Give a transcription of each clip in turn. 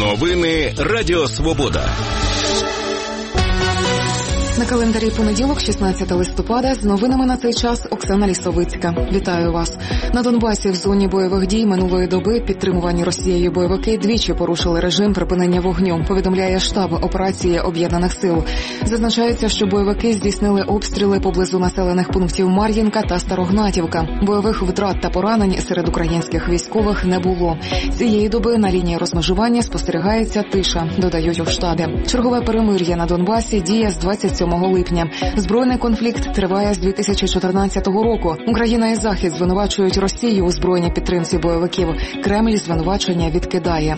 Новини Радіо Свобода. На календарі понеділок, 16 листопада, з новинами на цей час Оксана Лісовицька. Вітаю вас. На Донбасі в зоні бойових дій минулої доби підтримувані Росією бойовики двічі порушили режим припинення вогню, повідомляє штаб операції Об'єднаних сил. Зазначається, що бойовики здійснили обстріли поблизу населених пунктів Мар'їнка та Старогнатівка. Бойових втрат та поранень серед українських військових не було. Цієї доби на лінії розмежування спостерігається тиша, додають у штабі. Чергове перемир'я на Донбасі діє з 27 липня. Збройний конфлікт триває з 2014 року. Україна і Захід звинувачують Росію у збройній підтримці бойовиків. Кремль звинувачення відкидає.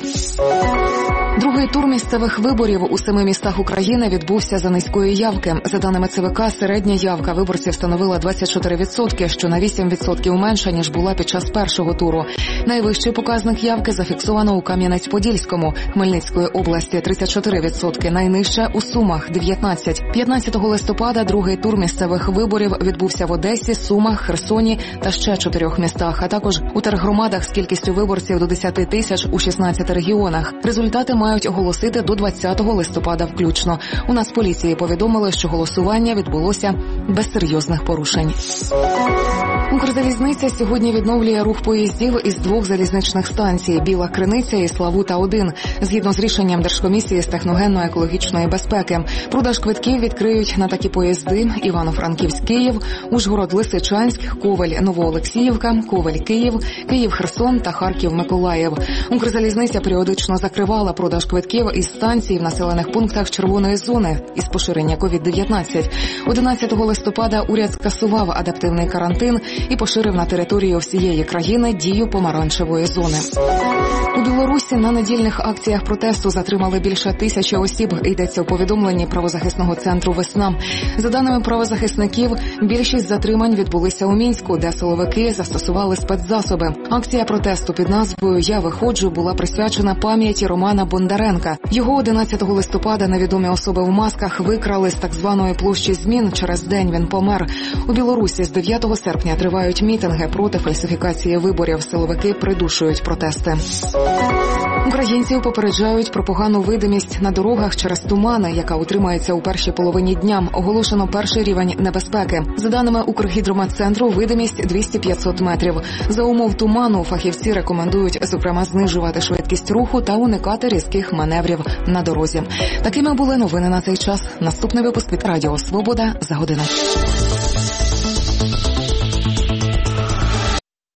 Другий тур місцевих виборів у 7 містах України відбувся за низької явки. За даними ЦВК, середня явка виборців становила 24%, що на 8% менше, ніж була під час першого туру. Найвищий показник явки зафіксовано у Кам'янець-Подільському, Хмельницької області – 34%, найнижче у Сумах – 19%. 15 листопада другий тур місцевих виборів відбувся в Одесі, Сумах, Херсоні та ще 4 містах, а також у тергромадах з кількістю виборців до 10 тисяч у 16 регіонах. Результати мають оголосити до 20 листопада включно. У Нацполіції повідомили, що голосування відбулося без серйозних порушень. Укрзалізниця сьогодні відновлює рух поїздів із 2 залізничних станцій – Біла Криниця і Славута-1, згідно з рішенням Держкомісії з техногенно-екологічної безпеки. Продаж квитків відкриють на такі поїзди: Івано-Франківськ-Київ, Ужгород-Лисичанськ, Ковель-Новоолексіївка, Ковель-Київ, Київ-Херсон та Харків-Миколаїв. Укрзалізниця періодично закривала продаж квитків із станцій в населених пунктах червоної зони із поширення COVID-19. 11 листопада уряд скасував адаптивний карантин і поширив на територію всієї країни дію помаранчевої зони. У Білорусі на недільних акціях протесту затримали більше 1000 осіб, йдеться у повідомленні правозахисного центру «Весна». За даними правозахисників, більшість затримань відбулися у Мінську, де силовики застосували спецзасоби. Акція протесту під назвою «Я виходжу» була присвячена пам'яті Романа Бондаренка. Його 11 листопада невідомі особи в масках викрали з так званої площі Змін. Через день він помер. У Білорусі з 9 серпня тривають мітинги проти фальсифікації виборів. Силовики придушують протести. Українців попереджають про погану видимість на дорогах через тумани, яка утримається у першій половині дня. Оголошено перший рівень небезпеки. За даними Укргідрометцентру, видимість 200-500 метрів. За умов туману фахівці рекомендують, зокрема, знижувати швидкість руху та уникати різких маневрів на дорозі. Такими були новини на цей час. Наступний випуск від Радіо Свобода за годину.